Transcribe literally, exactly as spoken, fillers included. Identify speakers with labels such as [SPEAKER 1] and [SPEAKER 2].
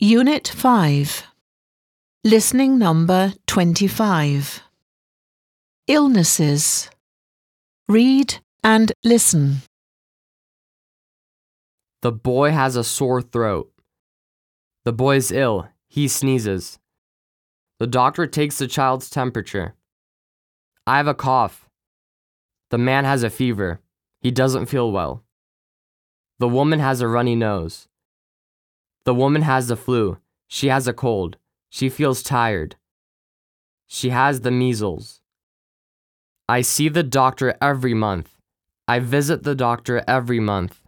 [SPEAKER 1] Unit five. Listening number twenty-five. Illnesses. Read and listen.
[SPEAKER 2] The boy has a sore throat. The boy is ill. He sneezes. The doctor takes the child's temperature. I have a cough. The man has a fever. He doesn't feel well. The woman has a runny nose. The woman has the flu. She has a cold. She feels tired. She has the measles. I see the doctor every month. I visit the doctor every month.